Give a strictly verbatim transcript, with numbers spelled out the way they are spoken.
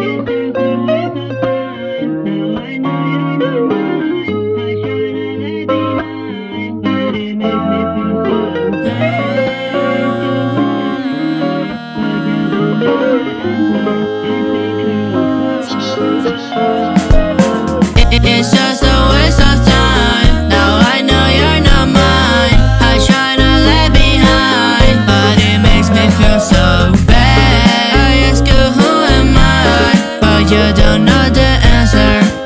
It's just a waste of time. Now I know you're not mine. I try to leave behind, but it makes me feel so bad. I ask you who am I, but you don't know the answer.